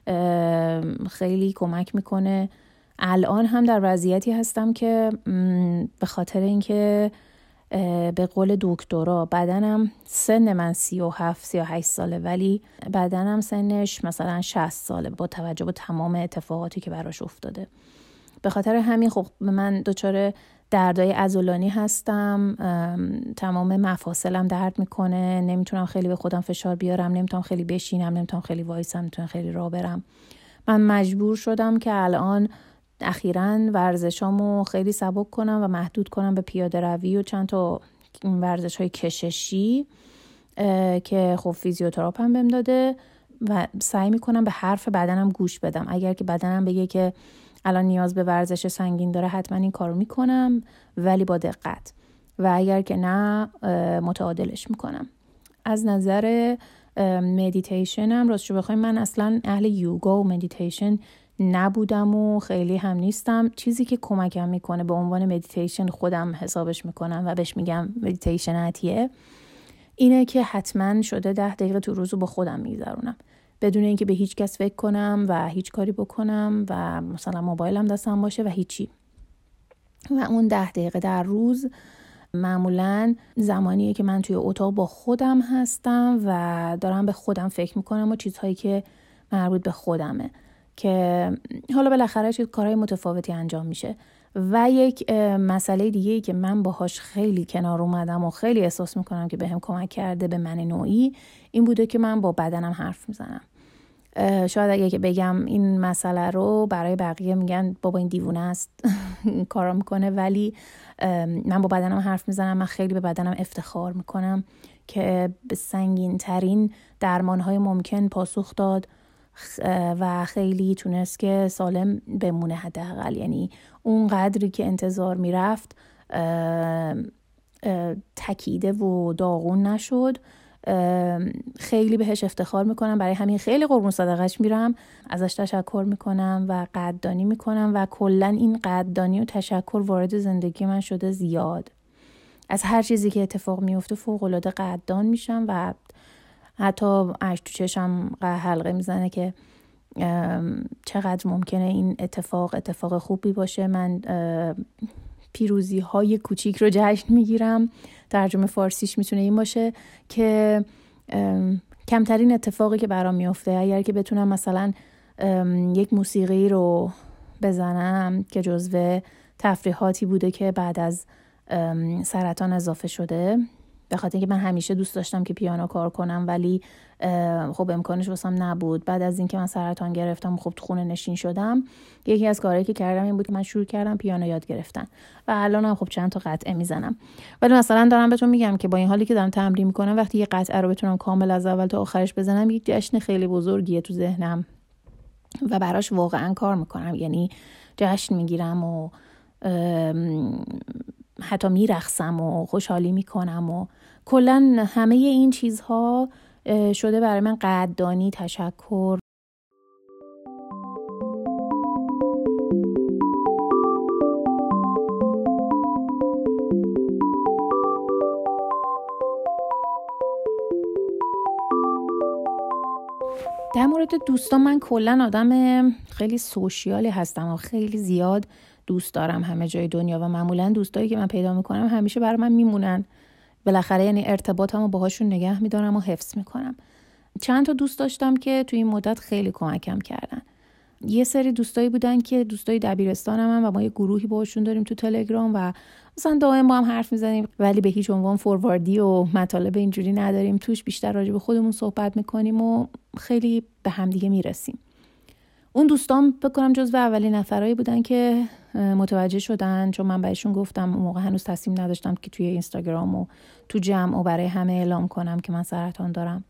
خیلی کمک میکنه. الان هم در وضعیتی هستم که به خاطر اینکه به قول دکترا بدنم، سن من 37-38 ساله ولی بدنم سنش مثلا 60 ساله با توجه به تمام اتفاقاتی که براش افتاده. به خاطر همین خب من دچار دردای عضلانی هستم، تمام مفاصلم درد میکنه، نمیتونم خیلی به خودم فشار بیارم، نمیتونم خیلی بشینم، نمیتونم خیلی وایسم، نمیتونم خیلی راه برم. من مجبور شدم که الان اخیراً ورزشامو خیلی سبک کنم و محدود کنم به پیاده روی و چند تا ورزش‌های کششی که خب فیزیوتراپ هم بهم داده و سعی میکنم به حرف بدنم گوش بدم. اگر که بدنم بگه که الان نیاز به ورزش سنگین داره، حتما این کارو میکنم ولی با دقت، و اگر که نه متعادلش میکنم. از نظر مدیتیشنم راستش بخوایم من اصلا اهل یوگا و مدیتیشن نبودم و خیلی هم نیستم. چیزی که کمکم میکنه به عنوان مدیتیشن خودم حسابش میکنم و بهش میگم مدیتیشن عطیه، اینه که حتما شده 10 دقیقه تو روزو با خودم میگذرونم بدون اینکه به هیچ کس فکر کنم و هیچ کاری بکنم و مثلا موبایلم دستم باشه و هیچی. و اون 10 دقیقه در روز معمولاً زمانیه که من توی اتاق با خودم هستم و دارم به خودم فکر میکنم و چیزهایی که مربوط به خودمه، که حالا بالاخره چیز کارهای متفاوتی انجام میشه. و یک مسئله دیگه‌ای که من باهاش خیلی کنار اومدم و خیلی احساس میکنم که بهم کمک کرده به من نوعی، این بوده که من با بدنم حرف میزنم. شاید اگه که بگم این مسئله رو برای بقیه میگن بابا این دیوونه است کارا میکنه، ولی من با بدنم حرف میزنم. من خیلی به بدنم افتخار میکنم که به سنگین ترین درمانهای ممکن پاسخ داد و خیلی تونست که سالم بمونه حداقل. یعنی اون قدری که انتظار میرفت تکیده و داغون نشد. خیلی بهش افتخار میکنم، برای همین خیلی قربون صدقش میرم، ازش تشکر میکنم و قدردانی میکنم و کلن این قدردانی و تشکر وارد زندگی من شده زیاد. از هر چیزی که اتفاق میفته فوق‌العاده قدردان میشم و حتی اشک تو چشم حلقه میزنه که چقدر ممکنه این اتفاق خوبی باشه. من پیروزی های کوچیک رو جشن میگیرم. ترجمه فارسیش میتونه این باشه که کمترین اتفاقی که برام میفته، اگر که بتونم مثلا یک موسیقی رو بزنم که جزو تفریحاتی بوده که بعد از سرطان اضافه شده، به خاطر اینکه من همیشه دوست داشتم که پیانو کار کنم ولی خب امکانش واسم نبود. بعد از اینکه من سرطان گرفتم خب تو خونه نشین شدم، یکی از کارهایی که کردم این بود که من شروع کردم پیانو یاد گرفتن و الانم خب چند تا قطعه میزنم. ولی مثلا دارم بهتون میگم که با این حالی که دارم تمرین میکنم، وقتی یه قطعه رو بتونم کامل از اول تا آخرش بزنم، یک جشن خیلی بزرگیه تو ذهنم و براش واقعا کار میکنم. یعنی جشن میگیرم و حتی میرقصم و خوشحالی میکنم و کلا همه این چیزها شده برای من قدردانی، تشکر. در مورد دوستان، من کلا آدم خیلی سوشیالی هستم و خیلی زیاد دوست دارم همه جای دنیا و معمولا دوستایی که من پیدا میکنم همیشه برای من میمونن. بالاخره یعنی ارتباطمو باهاشون نگه میدارم و حفظ میکنم. چند تا دوست داشتم که توی این مدت خیلی کمکم کردن. یه سری دوستایی بودن که دوستای دبیرستانم و ما یه گروهی باهاشون داریم تو تلگرام و مثلا دائم با هم حرف میزنیم ولی به هیچ عنوان فورواردی و مطالب اینجوری نداریم توش، بیشتر راجع به خودمون صحبت میکنیم و خیلی به هم دیگه میرسیم. اون دوستان بکنم جزو اولین نفرایی بودن که متوجه شدن، چون من بهشون گفتم اون موقع هنوز تصمیم نداشتم که توی اینستاگرام و تو جمع و برای همه اعلام کنم که من سرطان دارم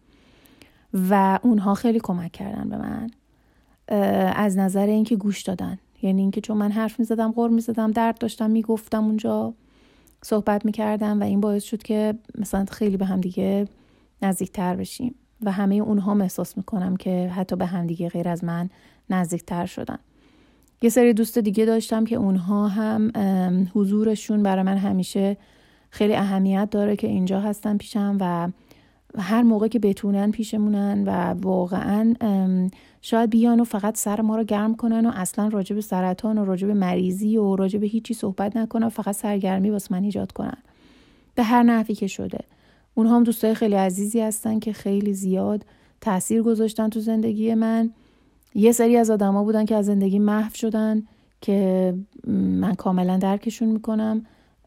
و اونها خیلی کمک کردن به من از نظر اینکه گوش دادن. یعنی اینکه چون من حرف میزدم، غر میزدم، درد داشتم، میگفتم اونجا، صحبت میکردم و این باعث شد که مثلا خیلی به هم دیگه نزدیکتر بشیم و همه اونها احساس میکنم که حتی به هم دیگه غیر از من نزدیکتر شدن. یه سری دوست دیگه داشتم که اونها هم حضورشون برای من همیشه خیلی اهمیت داره که اینجا هستن پیشم و هر موقع که بتونن پیشمونن و واقعا شاید بیان و فقط سر ما رو گرم کنن و اصلا راجع به سرطان و راجع به مریضی و راجع به هیچی صحبت نکنن، فقط سرگرمی واسه من ایجاد کنن به هر نحوی که شده. اونها هم دوستای خیلی عزیزی هستن که خیلی زیاد تأثیر گذاشتن تو زندگی من. یه سری از آدما بودن که از زندگی محو شدن که من کاملا درکشون میکنم،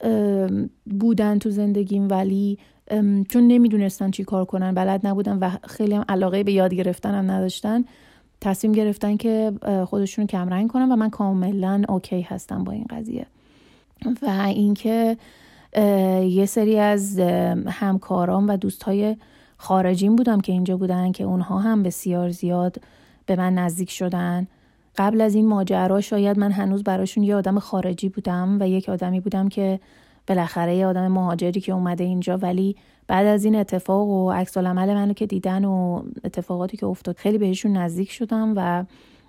بودن تو زندگیم ولی چون نمیدونستن چی کار کنن، بلد نبودن و خیلی هم علاقه به یاد گرفتن هم نداشتن، تصمیم گرفتن که خودشون کمرنگ کنن و من کاملا اوکی هستم با این قضیه. و اینکه یه سری از همکارام و دوستای خارجیم بودم که اینجا بودن که اونها هم بسیار زیاد به من نزدیک شدن. قبل از این ماجرا شاید من هنوز براشون یه آدم خارجی بودم و یک آدمی بودم که بالاخره یه آدم مهاجری که اومده اینجا، ولی بعد از این اتفاق و عکس العمل منو که دیدن و اتفاقاتی که افتاد خیلی بهشون نزدیک شدم و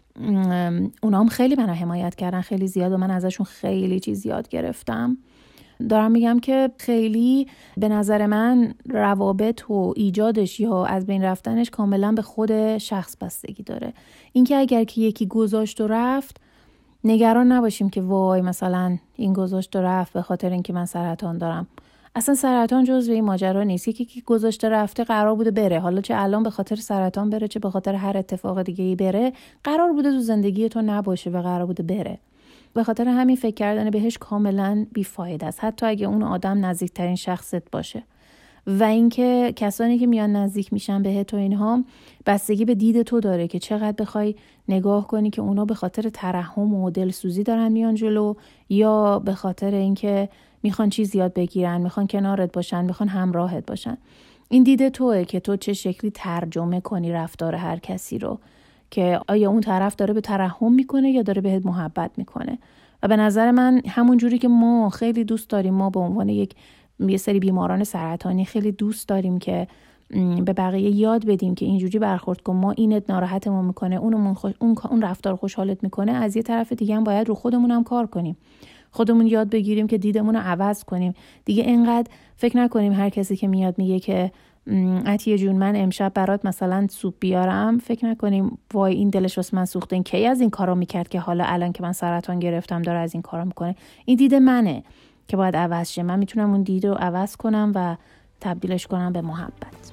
اونا هم خیلی منو حمایت کردن خیلی زیاد و من ازشون خیلی چیز یاد گرفتم. دارم میگم که خیلی به نظر من روابط و ایجادش یا از بین رفتنش کاملا به خود شخص بستگی داره. اینکه اگر که یکی گذاشت و رفت، نگران نباشیم که وای مثلا این گذاشت و رفت به خاطر اینکه من سرطان دارم. اصلا سرطان جزو این ماجرا نیست. یکی گذاشته رفته قرار بوده بره، حالا چه الان به خاطر سرطان بره چه به خاطر هر اتفاق دیگه‌ای بره، قرار بوده تو زندگی تو نباشه و قرار بوده بره. به خاطر همین فکر کردن بهش کاملا بیفایده است، حتی اگه اون آدم نزدیکترین شخصت باشه. و اینکه کسانی که میان نزدیک میشن بهت و اینها بستگی به دید تو داره که چقدر بخوای نگاه کنی که اونا به خاطر ترحم و دلسوزی دارن میان جلو یا به خاطر اینکه میخوان چیز یاد بگیرن، میخوان کنارت باشن، میخوان همراهت باشن. این دید توئه که تو چه شکلی ترجمه کنی رفتار هر کسی رو، که آیا اون طرف داره به ترحم میکنه یا داره بهت محبت میکنه. و به نظر من همون جوری که ما خیلی دوست داریم، ما به عنوان یه سری بیماران سرطانی خیلی دوست داریم که به بقیه یاد بدیم که اینجوری برخورد کن، ما اینت ناراحتمون میکنه، اون رفتار خوشحالت میکنه، از یه طرف دیگه هم باید رو خودمون هم کار کنیم، خودمون یاد بگیریم که دیدمون رو عوض کنیم. دیگه اینقدر فکر نکنیم هر کسی که میاد میگه که عطیه جون من امشب برات مثلا سوپ بیارم، فکر نکنیم وای این دلش واسه من سوخته، این کی از این کارو میکرد که حالا الان که من سرطان گرفتم داره از این کارو میکنه. این دید منه که باید عوض شه. من میتونم اون دید رو عوض کنم و تبدیلش کنم به محبت.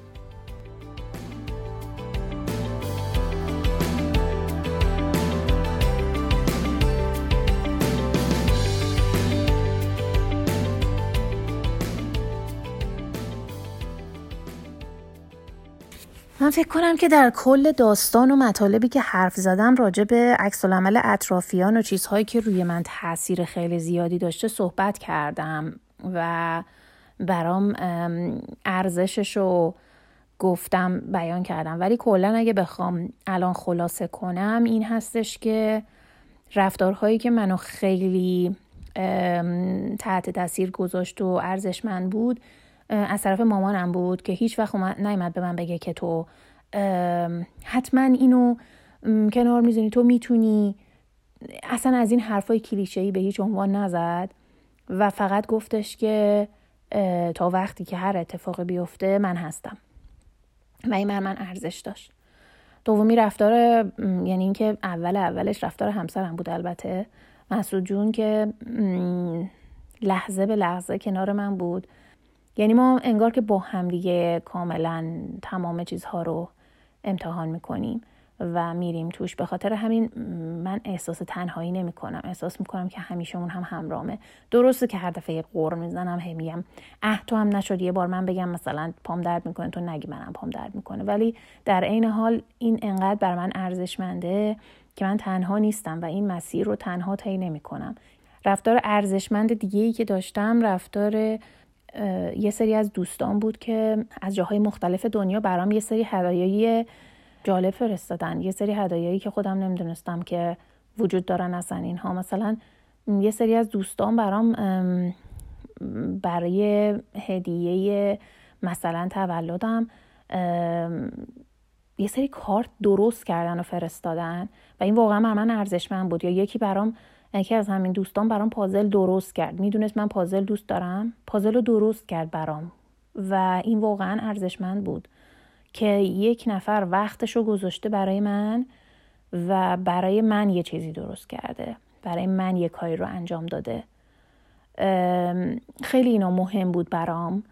من فکر کنم که در کل داستان و مطالبی که حرف زدم راجع به عکس‌العمل اطرافیان و چیزهایی که روی من تاثیر خیلی زیادی داشته صحبت کردم و برام ارزششو گفتم، بیان کردم. ولی کلا اگه بخوام الان خلاصه کنم این هستش که رفتارهایی که منو خیلی تحت تاثیر گذاشت و ارزشمند بود از طرف مامانم بود که هیچ وقت نیامد به من بگه که تو حتما اینو کنار میزنی، تو میتونی. اصلا از این حرفای کلیشه‌ای به هیچ عنوان نزد و فقط گفتش که تا وقتی که هر اتفاقی بیفته من هستم و این من ارزش داشت. دومی رفتار، یعنی این که اولش رفتار همسرم بود البته، مسعود جون، که لحظه به لحظه کنار من بود. یعنی ما انگار که با هم دیگه کاملا تمام چیزها رو امتحان میکنیم و میریم توش. به خاطر همین من احساس تنهایی نمی کنم، احساس میکنم که همیشمون هم همراهمه. درسته که هر دفعه یه قور میزنم، هی میگم تو هم نشد یه بار من بگم مثلا پام درد میکنه تو نگی منم پام درد میکنه، ولی در عین حال این انقدر بر من ارزشمنده که من تنها نیستم و این مسیر رو تنها طی نمیکنم. رفتار ارزشمند دیگه‌ای که داشتم رفتار یه سری از دوستان بود که از جاهای مختلف دنیا برام یه سری هدایای جالب فرستادن، یه سری هدایایی که خودم نمیدونستم که وجود دارن اصلا اینها. مثلا یه سری از دوستان برام برای هدیه مثلا تولدم یه سری کارت درست کردن و فرستادن و این واقعا بر من ارزشمند بود. یا یکی از همین دوستان برام پازل درست کرد، میدونست من پازل دوست دارم، پازل رو درست کرد برام و این واقعا ارزشمند بود که یک نفر وقتشو گذاشته برای من و برای من یه چیزی درست کرده، برای من یه کاری رو انجام داده. خیلی اینا مهم بود برام.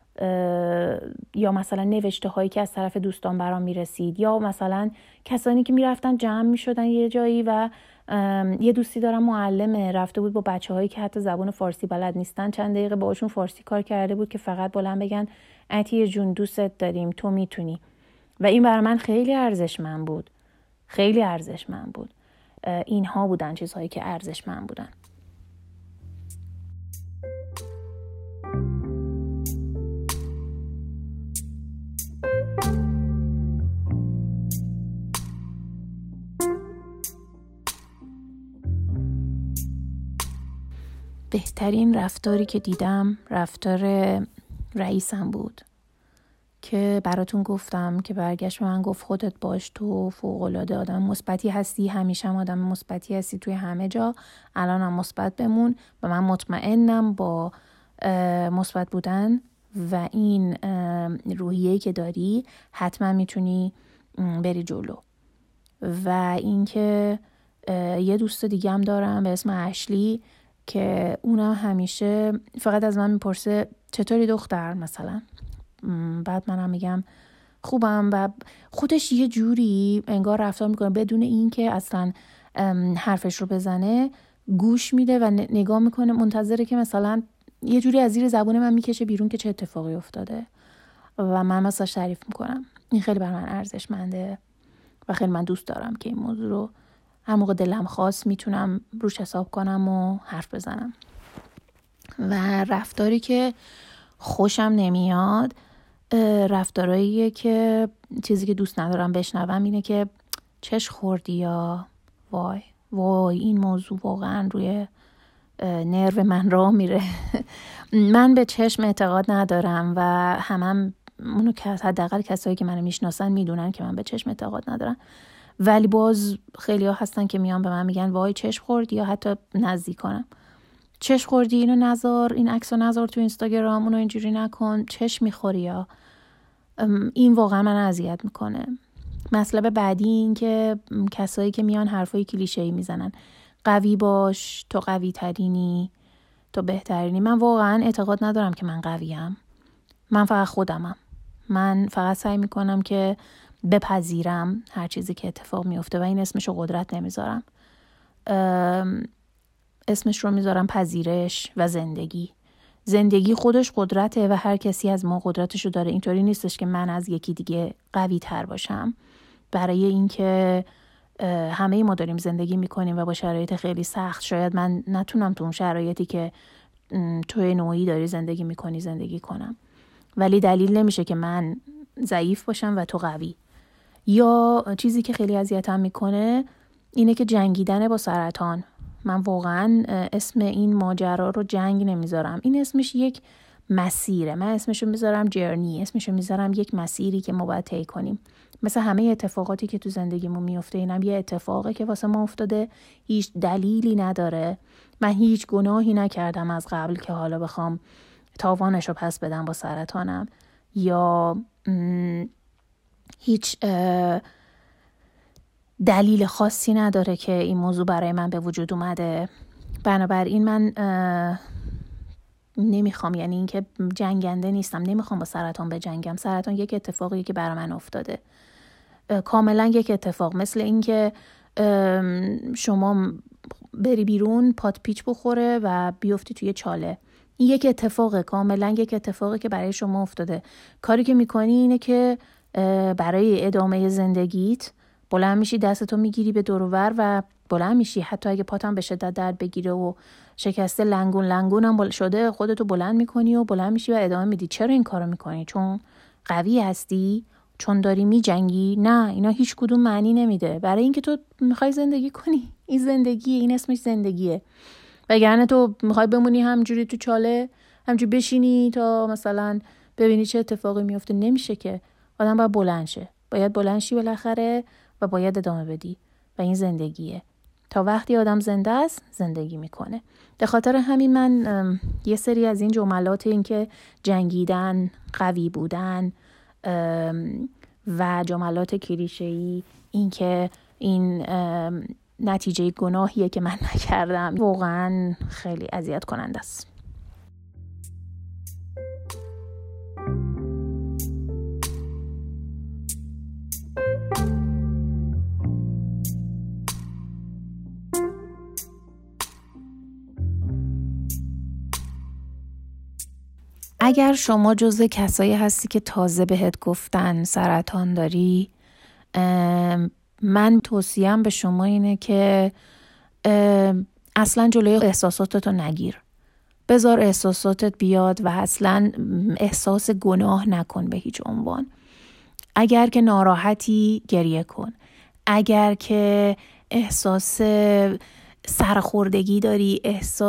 یا مثلا نوشته هایی که از طرف دوستان برام میرسید، یا مثلا کسانی که میرفتن جمع میشدن یه جایی و یه دوستی دارم معلمه، رفته بود با بچه هایی که حتی زبان فارسی بلد نیستن چند دقیقه باهاشون فارسی کار کرده بود که فقط بلند بگن عطیه جون دوست داریم، تو میتونی. و این برای من خیلی ارزشمند بود، خیلی ارزشمند بود. اینها بودن چیزهایی که ارزشمند بودن. بهترین رفتاری که دیدم رفتار رئیسم بود که براتون گفتم که برگشت من گفت خودت باش، تو فوق‌العاده آدم مثبتی هستی، همیشه هم آدم مثبتی هستی توی همه جا، الان هم مثبت بمون و من مطمئنم با مثبت بودن و این روحیه‌ای که داری حتما میتونی بری جلو. و اینکه یه دوست دیگه هم دارم به اسم اشلی که اونم همیشه فقط از من میپرسه چطوری دختر مثلا، بعد منم میگم خوبم و خودش یه جوری انگار رفتار میکنه بدون این که اصلا حرفش رو بزنه، گوش میده و نگاه میکنه، منتظره که مثلا یه جوری از زیر زبون من میکشه بیرون که چه اتفاقی افتاده و من مثلا تعریف میکنم. این خیلی بر من ارزشمنده و خیلی من دوست دارم که این موضوع رو هر موقع دلم خواست میتونم روش حساب کنم و حرف بزنم. و رفتاری که خوشم نمیاد، رفتاراییه که چیزی که دوست ندارم بشنوم اینه که چش خوردی یا وای این موضوع واقعا روی نرو من راه میره. من به چشم اعتقاد ندارم و همم اونو که حداقل کسایی که منو میشناسن میدونن که من به چشم اعتقاد ندارم، ولی باز خیلی ها هستن که میان به من میگن وای چشم خوردی، یا حتی نزدیکانم چشم خوردی، اینو نذار، این عکسو نذار تو اینستاگرام، اونو اینجوری نکن، چشم میخوری. یا این واقعا من اذیت میکنه. مطلب بعدی این که کسایی که میان حرفای کلیشه‌ای میزنن، قوی باش، تو قوی ترینی، تو بهترینی. من واقعا اعتقاد ندارم که من قویم، من فقط خودمم. من فقط سعی میکنم که بپذیرم هر چیزی که اتفاق میفته و این اسمشو قدرت نمیذارم، اسمش رو میذارم پذیرش و زندگی. زندگی خودش قدرته و هر کسی از ما قدرتشو داره. اینطوری نیستش که من از یکی دیگه قوی تر باشم. برای اینکه همه ما داریم زندگی میکنیم و با شرایط خیلی سخت، شاید من نتونم تو اون شرایطی که توی نوعی داری زندگی میکنی زندگی کنم، ولی دلیل نمیشه که من ضعیف باشم و تو قوی. یا چیزی که خیلی اذیتم میکنه اینه که جنگیدن با سرطان. من واقعا اسم این ماجرا رو جنگ نمیذارم، این اسمش یک مسیره. من اسمشو میذارم جرنی، اسمشو میذارم یک مسیری که ما باید طی کنیم. مثل همه اتفاقاتی که تو زندگیمون میفته، اینم یه اتفاقه که واسه ما افتاده، هیچ دلیلی نداره. من هیچ گناهی نکردم از قبل که حالا بخوام تاوانشو پس بدم با سرطانم، یا هیچ دلیل خاصی نداره که این موضوع برای من به وجود اومده. بنابراین من نمیخوام، یعنی اینکه جنگنده نیستم، نمیخوام با سرطان بجنگم. سرطان یک اتفاقیه که برای من افتاده، کاملا یک اتفاق. مثل اینکه شما بری بیرون پات پیچ بخوره و بیفتی توی چاله، این یک اتفاقه، کاملا یک اتفاقی که برای شما افتاده. کاری که میکنی اینه که برای ادامه زندگیت بلند میشی، دستتو میگیری به دور و بر و بلند میشی. حتی اگه پاتم به شدت درد بگیره و شکسته لنگون هم شده، خودتو بلند میکنی و بلند میشی و ادامه میدی. چرا این کارو میکنی؟ چون قوی هستی؟ چون داری میجنگی؟ نه، اینا هیچ کدوم معنی نمیده. برای اینکه تو میخوای زندگی کنی. این زندگیه، این اسمش زندگیه. وگرنه تو میخوای بمونی همجوری تو چاله، همجوری بشینی تا مثلا ببینی چه اتفاقی میفته. نمیشه که. آدم باید بلند شه، باید بلند شی بالاخره و باید ادامه بدی و این زندگیه. تا وقتی آدم زنده است زندگی میکنه. به خاطر همین من یه سری از این جملات، این که جنگیدن، قوی بودن و جملات کلیشه‌ای، این که این نتیجه گناهیه که من نکردم، واقعا خیلی اذیت کننده است. اگر شما جزو کسایی هستی که تازه بهت گفتن سرطان داری، من توصیه‌ام به شما اینه که اصلا جلوی احساساتتو نگیر. بذار احساساتت بیاد و اصلا احساس گناه نکن به هیچ عنوان. اگر که ناراحتی گریه کن. اگر که احساس سرخوردگی داری،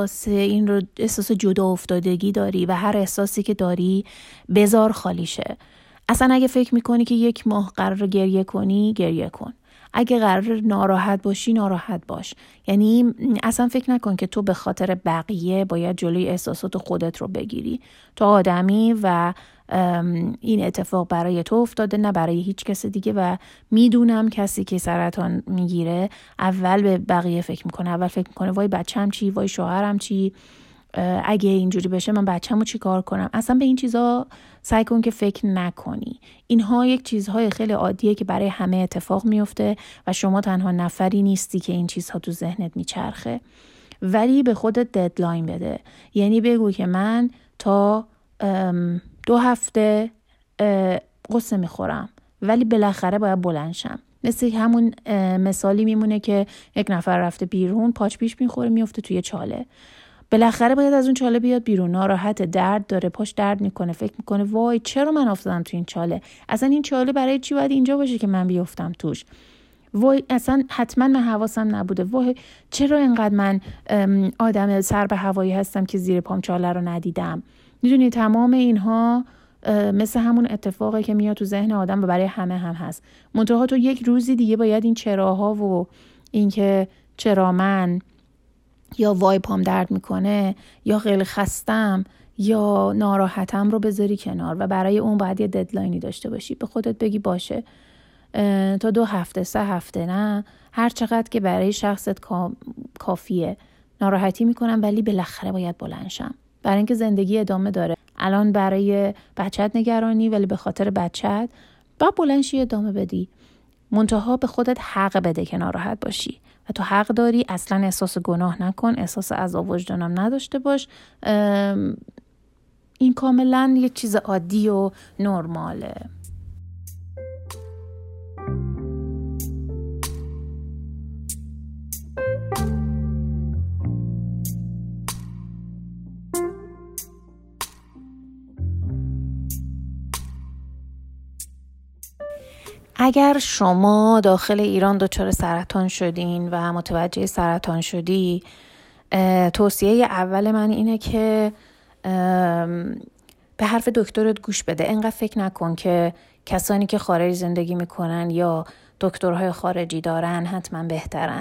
احساس جدا افتادگی داری و هر احساسی که داری بذار خالی شه. اصلا اگه فکر میکنی که 1 ماه قرار گریه کنی، گریه کن. اگه قرار ناراحت باشی، ناراحت باش. یعنی اصلا فکر نکن که تو به خاطر بقیه باید جلوی احساسات خودت رو بگیری. تو آدمی و این اتفاق برای تو افتاده، نه برای هیچ کس دیگه. و میدونم کسی که سرطان میگیره اول به بقیه فکر میکنه. اول فکر میکنه وای بچه‌م چی، وای شوهرم چی، اگه اینجوری بشه من بچه‌مو چی کار کنم. اصلا به این چیزا سعی کن که فکر نکنی. اینها یک چیزهای خیلی عادیه که برای همه اتفاق میفته و شما تنها نفری نیستی که این چیزها تو ذهنت میچرخه. ولی به خودت ددلاین بده. یعنی بگو که من تا 2 هفته قصه میخورم ولی بالاخره باید بلند شم. مثل همون مثالی میمونه که یک نفر رفته بیرون، پاچ پیش میخوره میفته توی چاله. بالاخره باید از اون چاله بیاد بیرون. ناراحت، درد داره، پاش درد میکنه، فکر میکنه وای چرا من افتادم تو این چاله؟ اصلا این چاله برای چی باید اینجا باشه که من بیفتم توش؟ وای اصلا حتما من حواسم نبوده. وای چرا اینقدر من آدم سر به هوایی هستم که زیر پام چاله رو ندیدم؟ میدونی تمام اینها مثل همون اتفاقی که میاد تو ذهن آدم و برای همه هم هست. منتها تو یک روزی دیگه باید این چراها و این که چرا من، یا وای پام درد میکنه، یا خیلی خستم، یا ناراحتم رو بذاری کنار و برای اون باید یه ددلاینی داشته باشی. به خودت بگی باشه تا 2 هفته 3 هفته، نه هر چقدر که برای شخصت کافیه. ناراحتی میکنم ولی بالاخره باید بلند شم، برای اینکه زندگی ادامه داره. الان برای بچت نگرانی ولی به خاطر بچت باید بلند شی ادامه بدی. منتها به خودت حق بده که ناراحت باشی و تو حق داری. اصلا احساس گناه نکن، احساس عذاب وجدانم نداشته باش. این کاملا یه چیز عادی و نرماله. اگر شما داخل ایران دچار سرطان شدین و متوجه سرطان شدی، توصیه اول من اینه که به حرف دکترت گوش بده. انقدر فکر نکن که کسانی که خارج زندگی میکنن یا دکترهای خارجی دارن حتما بهترن.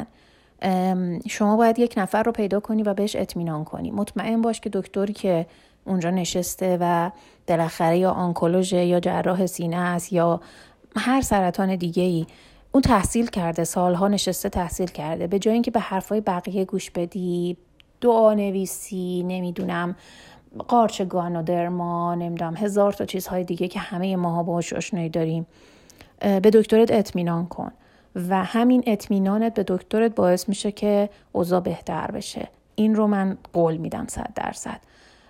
شما باید یک نفر رو پیدا کنی و بهش اطمینان کنی. مطمئن باش که دکتری که اونجا نشسته و بالاخره یا آنکولوژ یا جراح سینه است یا هر سرطان دیگه‌ای، اون تحصیل کرده، سالها نشسته تحصیل کرده. به جای اینکه به حرفای بقیه گوش بدی، دعا نویسی، نمیدونم قارچ گانودرما، نمیدونم هزار تا چیزهای دیگه که همه ماها باهاش آشنایی داریم، به دکترت اطمینان کن و همین اطمینانت به دکترت باعث میشه که اوضاع بهتر بشه. این رو من قول میدم 100%.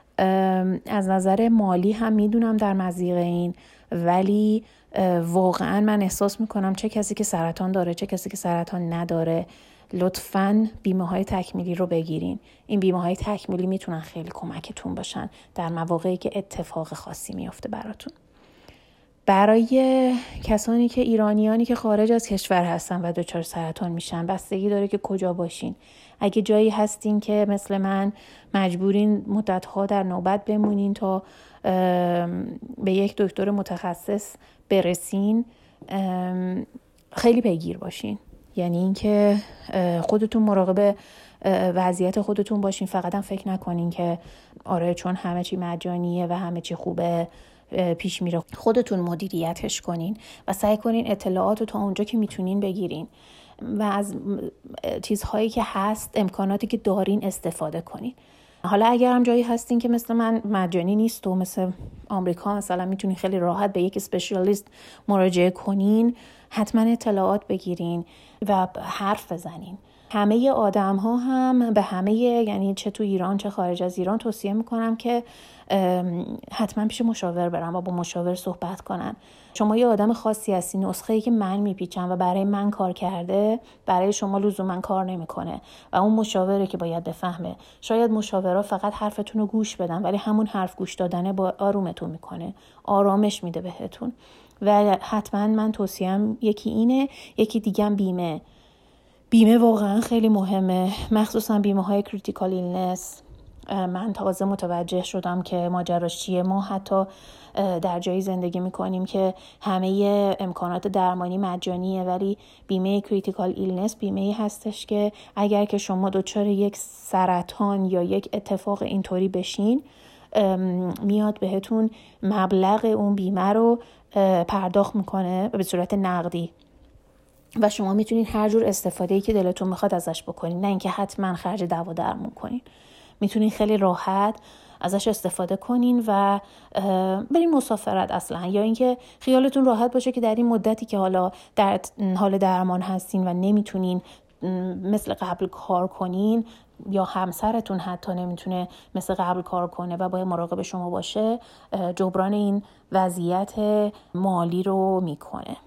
از نظر مالی هم میدونم در مضیق این، ولی واقعا من احساس میکنم چه کسی که سرطان داره چه کسی که سرطان نداره، لطفاً بیمه‌های تکمیلی رو بگیرین. این بیمه‌های تکمیلی میتونن خیلی کمکتون باشن در مواقعی که اتفاق خاصی میفته براتون. برای کسانی که ایرانیانی که خارج از کشور هستن و دچار سرطان میشن، بستگی داره که کجا باشین. اگه جایی هستین که مثل من مجبورین مدت‌ها در نوبت بمونین تا به یک دکتر متخصص برسین، خیلی پیگیر باشین. یعنی اینکه خودتون مراقب وضعیت خودتون باشین. فقط هم فکر نکنین که آره چون همه چی مجانیه و همه چی خوبه پیش میره. خودتون مدیریتش کنین و سعی کنین اطلاعات رو تا اونجا که میتونین بگیرین و از چیزهایی که هست، امکاناتی که دارین استفاده کنین. حالا اگر هم جایی هستین که مثل من مجانی نیست و مثل آمریکا مثلا میتونین خیلی راحت به یک اسپشیالیست مراجعه کنین، حتما اطلاعات بگیرین و حرف بزنین. همه آدم ها هم به همه، یعنی چه تو ایران چه خارج از ایران، توصیه میکنم که حتما پیش مشاور برن و با مشاور صحبت کنن. شما یه آدم خاصی هستی، نسخه‌ای که من میپیچم و برای من کار کرده برای شما لزوما کار نمیکنه و اون مشاوره که باید بفهمه. شاید مشاورا فقط حرفتون رو گوش بدن، ولی همون حرف گوش دادنه با آرومتون میکنه، آرامش میده بهتون. و حتما من توصیهم یکی اینه، یکی دیگه بیمه واقعا خیلی مهمه، مخصوصا بیمه های کریتیکال ایلنس. من تازه متوجه شدم که ماجراش چیه. ما حتی در جایی زندگی میکنیم که همه امکانات درمانی مجانیه، ولی بیمه کریتیکال ایلنس بیمه‌ای هستش که اگر که شما دچار یک سرطان یا یک اتفاق اینطوری بشین، میاد بهتون مبلغ اون بیمه رو پرداخت میکنه به صورت نقدی و شما میتونید هر جور استفاده‌ای که دلتون میخواد ازش بکنید، نه اینکه حتما خرج دوا درمون کنین. میتونین خیلی راحت ازش استفاده کنین و برین مسافرت اصلا، یا اینکه خیالتون راحت باشه که در این مدتی که حالا در حال درمان هستین و نمیتونین مثل قبل کار کنین، یا همسرتون حتی نمیتونه مثل قبل کار کنه و باید مراقب شما باشه، جبران این وضعیت مالی رو میکنه.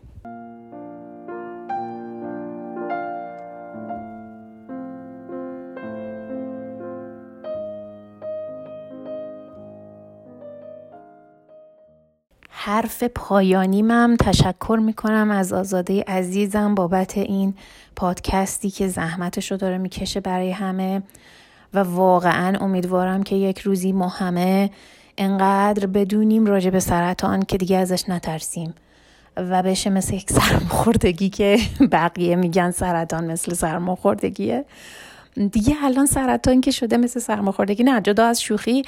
حرف پایانیمم تشکر میکنم از آزاده عزیزم بابت این پادکستی که زحمتشو داره میکشه برای همه و واقعا امیدوارم که یک روزی ما همه انقدر بدونیم راجع به سرطان که دیگه ازش نترسیم و بشه مثل یک سرماخوردگی که بقیه میگن سرطان مثل سرماخوردگیه. دیگه الان سرطان که شده مثل سرماخوردگی، نه جدا از شوخی،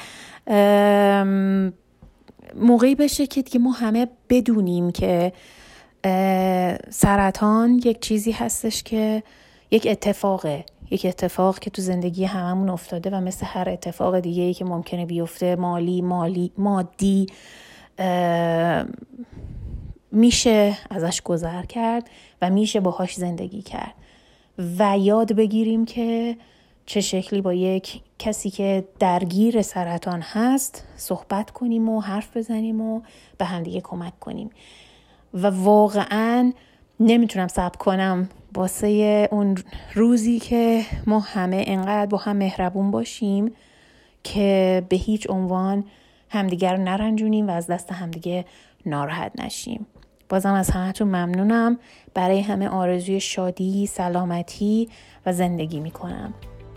موقعی بشه که دیگه ما همه بدونیم که سرطان یک چیزی هستش که یک اتفاق که تو زندگی هممون افتاده و مثل هر اتفاق دیگه‌ای که ممکنه بیفته، مادی میشه ازش گذر کرد و میشه باهاش زندگی کرد و یاد بگیریم که چه شکلی با یک کسی که درگیر سرطان هست صحبت کنیم و حرف بزنیم و به همدیگه کمک کنیم. و واقعاً نمیتونم صبر کنم واسه اون روزی که ما همه انقدر با هم مهربون باشیم که به هیچ عنوان همدیگر رو نرنجونیم و از دست همدیگه ناراحت نشیم. بازم از همه‌تون ممنونم. برای همه آرزوی شادی، سلامتی و زندگی میکنم.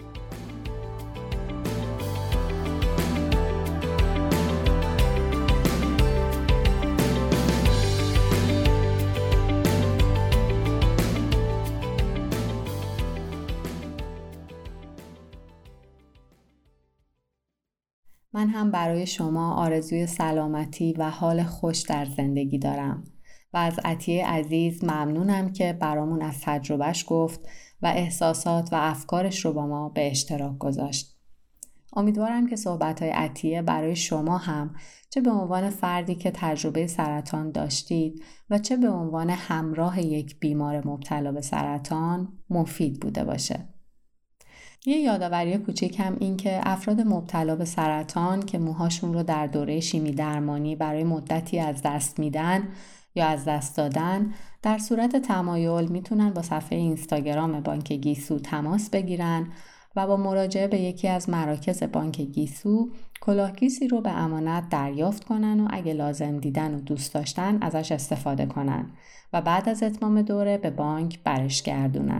من هم برای شما آرزوی سلامتی و حال خوش در زندگی دارم و از عطیه عزیز ممنونم که برامون از تجربهش گفت و احساسات و افکارش رو با ما به اشتراک گذاشت. امیدوارم که صحبت‌های عطیه برای شما هم چه به عنوان فردی که تجربه سرطان داشتید و چه به عنوان همراه یک بیمار مبتلا به سرطان مفید بوده باشه. یه یادآوری کوچیک هم این که افراد مبتلا به سرطان که موهاشون رو در دوره شیمی درمانی برای مدتی از دست میدن یا از دست دادن، در صورت تمایل میتونن با صفحه اینستاگرام بانک گیسو تماس بگیرن و با مراجعه به یکی از مراکز بانک گیسو کلاهگیسی رو به امانت دریافت کنن و اگه لازم دیدن و دوست داشتن ازش استفاده کنن و بعد از اتمام دوره به بانک برش گردونن.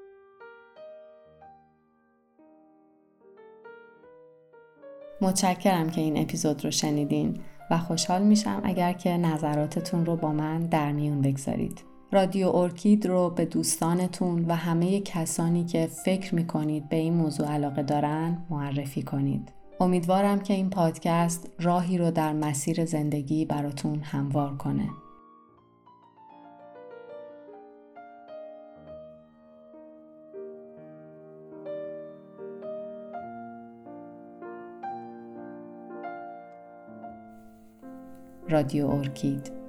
متشکرم که این اپیزود رو شنیدین و خوشحال میشم اگر که نظراتتون رو با من در میون بگذارید. رادیو ارکید رو به دوستانتون و همه کسانی که فکر میکنید به این موضوع علاقه دارن معرفی کنید. امیدوارم که این پادکست راهی رو در مسیر زندگی براتون هموار کنه. رادیو ارکید.